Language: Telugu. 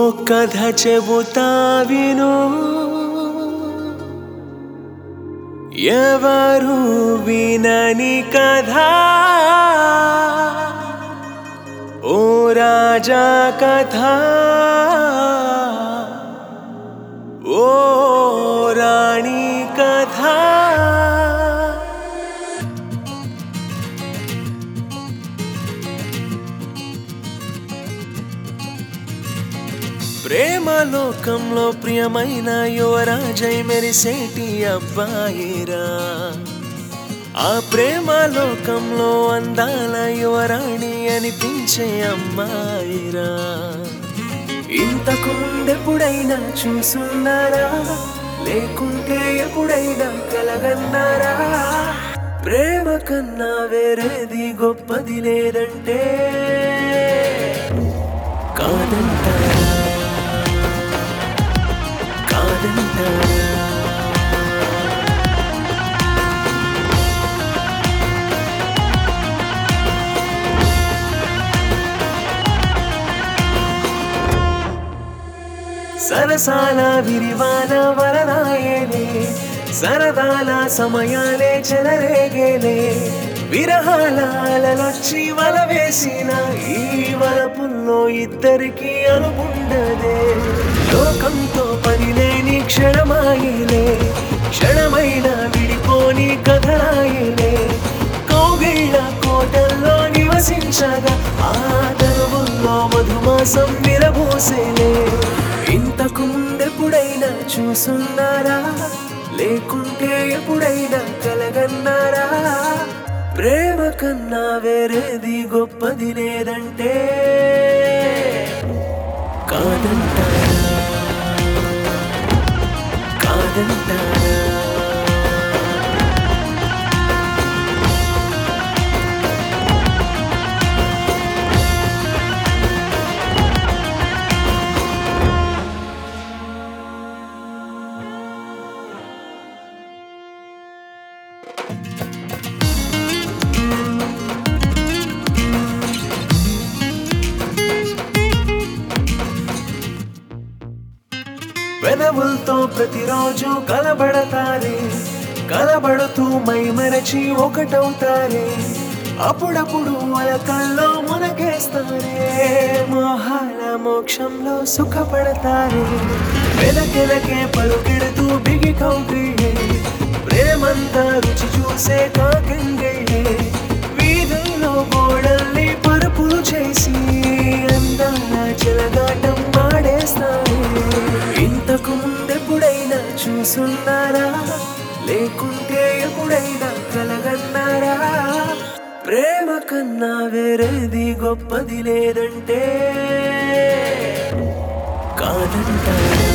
కథ చెబుతా విను, ఎవరు వినని కథ. ఓ రాజా కథ, ఓ రాణి కథ. ప్రేమలోకంలో ప్రియమైన యువరాజై మెరిసేటి అబ్బాయిరా, ఆ ప్రేమలోకంలో అందాల యువరాణి అనిపించే అమ్మాయిరా. ఇంతకు ముందెప్పుడైనా చూసున్నారా, లేకుంటే ఎప్పుడైనా కలగన్నారా? ప్రేమ కన్నా వేరేది గొప్పది లేదంటే కాదంటారా, కాదంటారా? సరసాల విరివాన వరనాయేలే, సరదాల సమయాలే చెలరేగేలే. విరహాలొచ్చి వల వేసిన ఈ వలపుల్లో ఇద్దరికి అనుకుండదే. లోకంతో పనిలేని క్షణమాయిలే, క్షణమైన విడిపోని కథరాయిలే. కౌగిళ్ళ కోటల్లో నివసించగా ఆ తరువుల్లో మధుమాసం విరబోసేలే. ఇంతకు ముందెప్పుడైనా చూసున్నారా, లేకుంటే ఎప్పుడైనా కలగన్నారా? ప్రేమ కన్నా వేరేది గొప్పది లేదంటే కాదంటారా, కాదంటారా? పెదవులతో ప్రతిరోజు కలబడతారే, కలబడుతూ మై మరచి ఒకటవుతారే. అప్పుడప్పుడు అలకల్లో మునగేస్తారే, మోహాల మోక్షంలో సుఖపడతారే. వెనకెనకే పలుకెడుతూ బిగి కౌగిళ్ళే, ప్రేమంతా రుచి చూసే కాకంగిళ్ళే. వీధుల్లో గోడల్ని పరుపులు చేసి అందాల చెలగాటం ఆడేస్తారే. ఇంతకు ముందెప్పుడైనా చూసున్నారా, లేకుంటే ఎప్పుడైనా కలగన్నారా? ప్రేమ కన్నా వేరేది గొప్పది లేదంటే కాదంటారా,